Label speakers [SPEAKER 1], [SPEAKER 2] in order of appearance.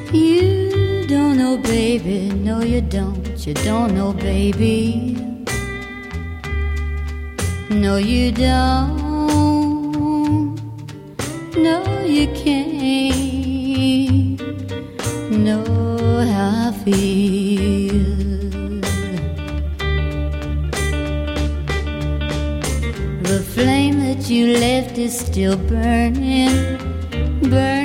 [SPEAKER 1] You don't know, baby, no you don't know, baby. No you don't, no you can't know how I feel. The flame that you left is still burning, burning.